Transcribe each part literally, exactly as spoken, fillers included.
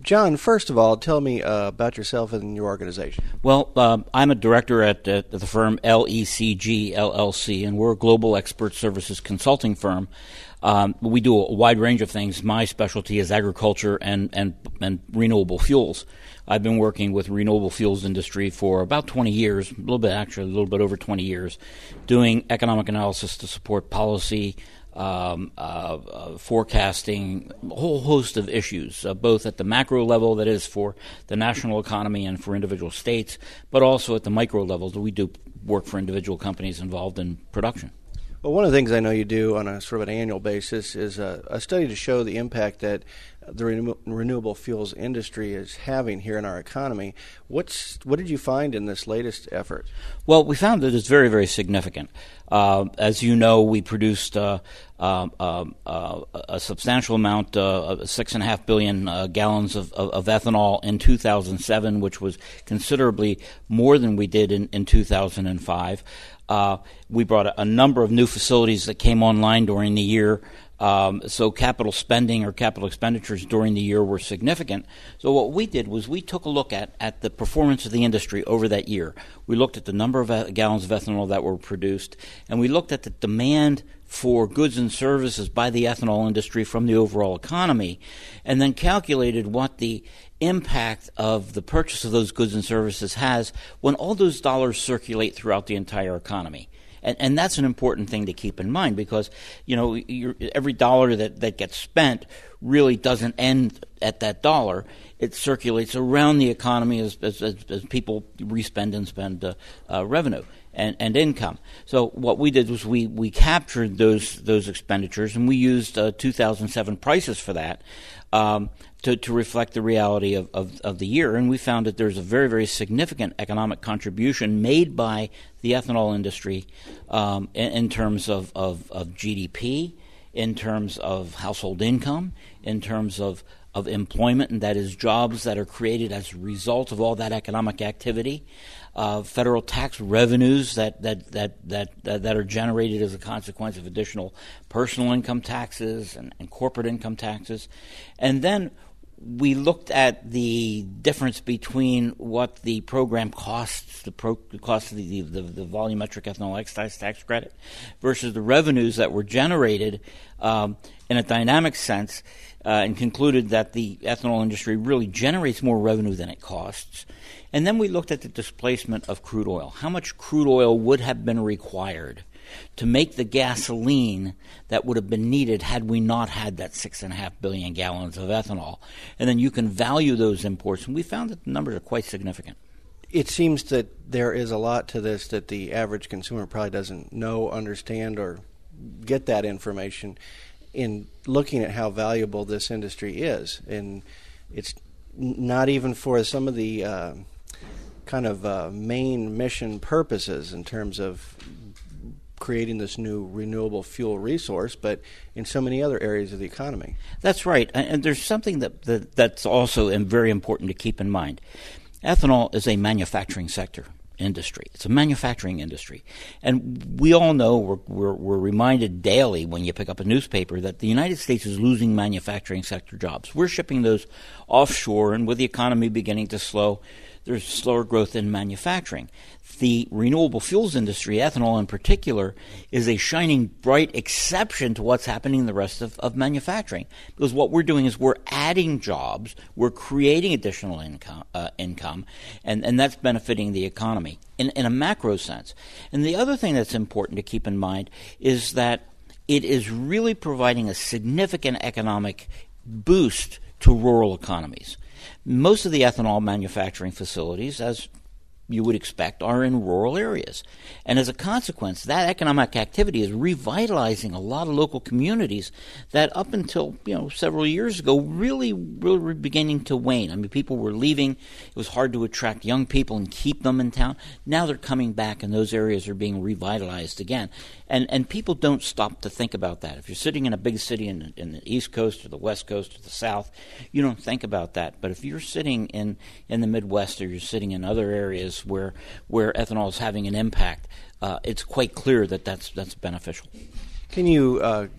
John, first of all, tell me uh, about yourself and your organization. Well, uh, I'm a director at, at the firm L E C G L L C, and we're a global expert services consulting firm. Um, we do a wide range of things. My specialty is agriculture and, and, and renewable fuels. I've been working with renewable fuels industry for about twenty years, a little bit actually, a little bit over twenty years, doing economic analysis to support policy, um, uh, uh, forecasting, a whole host of issues, uh, both at the macro level, that is for the national economy and for individual states, but also at the micro level, that we do work for individual companies involved in production. Well, one of the things I know you do on a sort of an annual basis is a, a study to show the impact that the renew- renewable fuels industry is having here in our economy. What's what did you find in this latest effort? Well, we found that it's very, very significant. Uh, as you know, we produced uh, uh, uh, uh, a substantial amount, uh, six and a half billion uh, gallons of, of, of ethanol in two thousand seven, which was considerably more than we did in, in two thousand five. Uh, we brought a, a number of new facilities that came online during the year. Um, so capital spending or capital expenditures during the year were significant. So what we did was we took a look at, at the performance of the industry over that year. We looked at the number of uh, gallons of ethanol that were produced, and we looked at the demand for goods and services by the ethanol industry from the overall economy, and then calculated what the impact of the purchase of those goods and services has when all those dollars circulate throughout the entire economy. And, and that's an important thing to keep in mind because, you know, you're, every dollar that, that gets spent really doesn't end at that dollar. It circulates around the economy as, as, as, as people respend and spend uh, uh, revenue and, and income. So what we did was we, we captured those those expenditures, and we used uh, two thousand seven prices for that um, to, to reflect the reality of, of, of the year. And we found that there's a very, very significant economic contribution made by the ethanol industry um, in, in terms of, of, of G D P, in terms of household income, in terms of, of employment, and that is jobs that are created as a result of all that economic activity, uh, federal tax revenues that that, that that that that are generated as a consequence of additional personal income taxes and, and corporate income taxes. And then we looked at the difference between what the program costs, the, pro, the cost of the, the, the volumetric ethanol excise tax credit, versus the revenues that were generated um, in a dynamic sense, uh, and concluded that the ethanol industry really generates more revenue than it costs. And then we looked at the displacement of crude oil. How much crude oil would have been required to make the gasoline that would have been needed had we not had that six and a half billion gallons of ethanol? And then you can value those imports, and we found that the numbers are quite significant. It seems that there is a lot to this that the average consumer probably doesn't know, understand, or get that information in looking at how valuable this industry is. And it's not even for some of the uh, kind of uh, main mission purposes in terms of creating this new renewable fuel resource, but in so many other areas of the economy. That's right. And there's something that, that that's also very important to keep in mind. Ethanol is a manufacturing sector industry. It's a manufacturing industry. And we all know, we're, we're, we're reminded daily when you pick up a newspaper that the United States is losing manufacturing sector jobs. We're shipping those offshore, and with the economy beginning to slow, there's slower growth in manufacturing. The renewable fuels industry, ethanol in particular, is a shining bright exception to what's happening in the rest of, of manufacturing. Because what we're doing is we're adding jobs, we're creating additional income, uh, income and, and that's benefiting the economy in, in a macro sense. And the other thing that's important to keep in mind is that it is really providing a significant economic boost to rural economies. Most of the ethanol manufacturing facilities, as you would expect, are in rural areas. And as a consequence, that economic activity is revitalizing a lot of local communities that up until, you know, several years ago really, really were beginning to wane. I mean, people were leaving. It was hard to attract young people and keep them in town. Now they're coming back, and those areas are being revitalized again. And and people don't stop to think about that. If you're sitting in a big city in, in the East Coast or the West Coast or the South, you don't think about that. But if you're sitting in, in the Midwest, or you're sitting in other areas where where ethanol is having an impact, uh, it's quite clear that that's that's beneficial. Can you uh,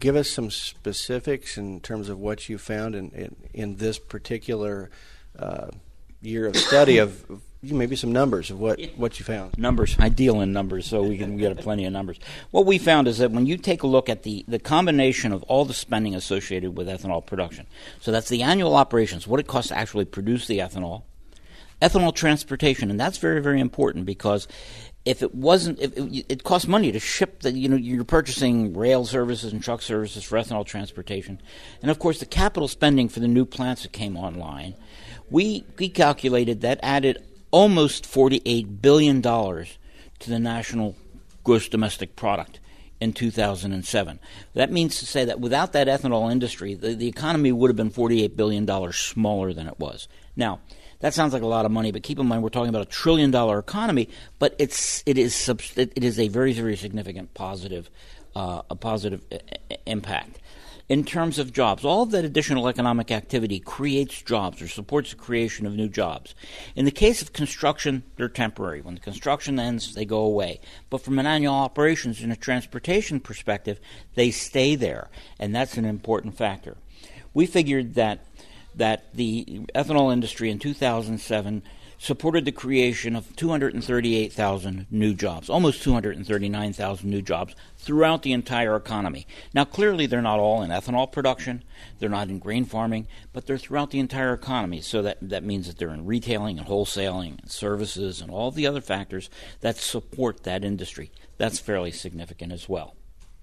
give us some specifics in terms of what you found in, in, in this particular uh, year of study of maybe some numbers of what, what you found? Numbers. I deal in numbers, so we can get plenty of numbers. What we found is that when you take a look at the, the combination of all the spending associated with ethanol production, so that's the annual operations, what it costs to actually produce the ethanol, ethanol transportation, and that's very, very important because if it wasn't, if it, it costs money to ship the, you know, you're purchasing rail services and truck services for ethanol transportation. And of course, the capital spending for the new plants that came online, we, we calculated that added almost forty-eight billion dollars to the national gross domestic product in two thousand seven. That means to say that without that ethanol industry, the, the economy would have been forty-eight billion dollars smaller than it was. Now, that sounds like a lot of money, but keep in mind we're talking about a trillion dollar economy, but it's it is it is a very, very significant positive uh, a positive I- impact. In terms of jobs, all of that additional economic activity creates jobs or supports the creation of new jobs. In the case of construction, they're temporary. When the construction ends, they go away. But from an annual operations and a transportation perspective, they stay there, and that's an important factor. We figured that that the ethanol industry in two thousand seven supported the creation of two hundred thirty-eight thousand new jobs, almost two hundred thirty-nine thousand new jobs throughout the entire economy. Now, clearly they're not all in ethanol production, they're not in grain farming, but they're throughout the entire economy. So that, that means that they're in retailing and wholesaling and services and all the other factors that support that industry. That's fairly significant as well.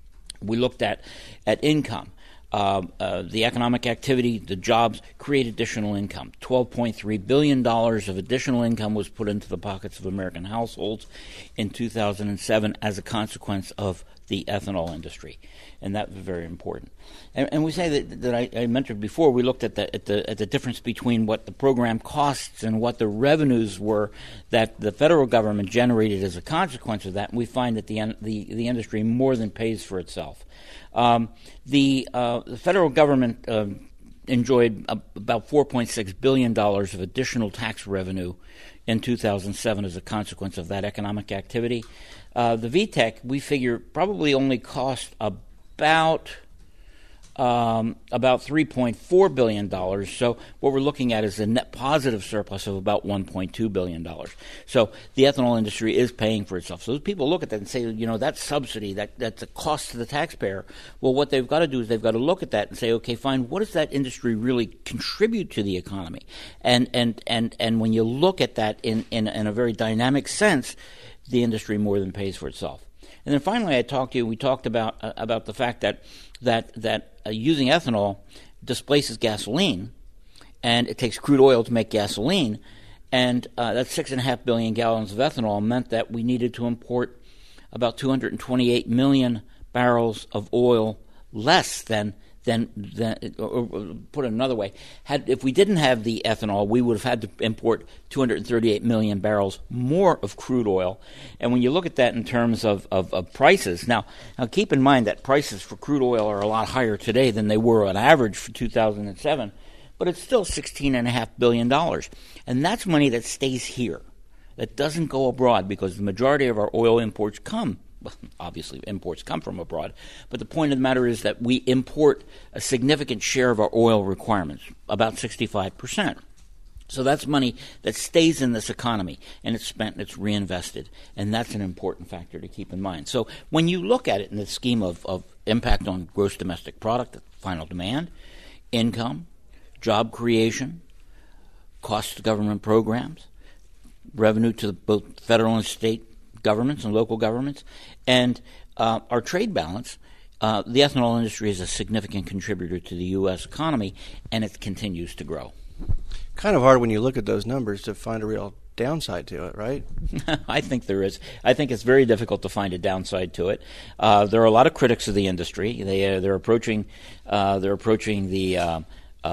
We looked at, at income. Uh, uh, the economic activity, the jobs, create additional income. twelve point three billion dollars of additional income was put into the pockets of American households in two thousand seven as a consequence of the ethanol industry, and that was very important. And, and we say that, that I, I mentioned before, we looked at the, at the at the difference between what the program costs and what the revenues were that the federal government generated as a consequence of that, and we find that the the, the industry more than pays for itself. Um, the, uh, the federal government uh, enjoyed a, about four point six billion dollars of additional tax revenue in two thousand seven as a consequence of that economic activity. Uh, the V TEC, we figure, probably only cost about um, about three point four billion dollars. So what we're looking at is a net positive surplus of about one point two billion dollars. So the ethanol industry is paying for itself. So people look at that and say, you know, that subsidy, that, that's a cost to the taxpayer. Well, what they've got to do is they've got to look at that and say, okay, fine, what does that industry really contribute to the economy? And and and, and when you look at that in, in, in a very dynamic sense, the industry more than pays for itself. And then finally, I talked to you. We talked about uh, about the fact that that that uh, using ethanol displaces gasoline, and it takes crude oil to make gasoline, and uh, that six and a half billion gallons of ethanol meant that we needed to import about two hundred twenty-eight million barrels of oil less than. Then, then or, or put it another way, had if we didn't have the ethanol, we would have had to import two hundred thirty-eight million barrels more of crude oil. And when you look at that in terms of, of, of prices, now, now keep in mind that prices for crude oil are a lot higher today than they were on average for two thousand seven, but it's still sixteen point five billion dollars. And that's money that stays here, that doesn't go abroad, because the majority of our oil imports come Well, obviously, imports come from abroad, but the point of the matter is that we import a significant share of our oil requirements, about sixty-five percent. So that's money that stays in this economy, and it's spent and it's reinvested, and that's an important factor to keep in mind. So when you look at it in the scheme of, of impact on gross domestic product, final demand, income, job creation, cost to government programs, revenue to both federal and state governments and local governments, and uh, our trade balance, uh, the ethanol industry is a significant contributor to the U S economy, and it continues to grow. Kind of hard when you look at those numbers to find a real downside to it, right? I think there is. I think it's very difficult to find a downside to it. Uh, there are a lot of critics of the industry. They uh, they're approaching uh, they're approaching the uh,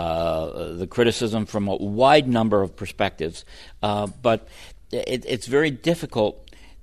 uh, the criticism from a wide number of perspectives, uh, but it, it's very difficult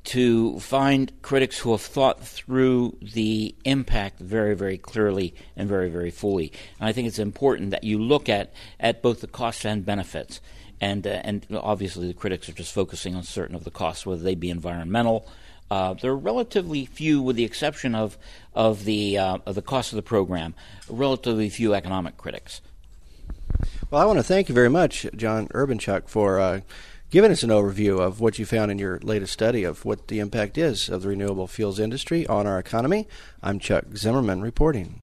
to find critics who have thought through the impact very, very clearly and very, very fully. And I think it's important that you look at, at both the costs and benefits. And uh, and obviously the critics are just focusing on certain of the costs, whether they be environmental, uh, there are relatively few, with the exception of of the uh, of the cost of the program, relatively few economic critics. Well, I want to thank you very much, John Urbanchuk, for uh, giving us an overview of what you found in your latest study of what the impact is of the renewable fuels industry on our economy. I'm Chuck Zimmerman reporting.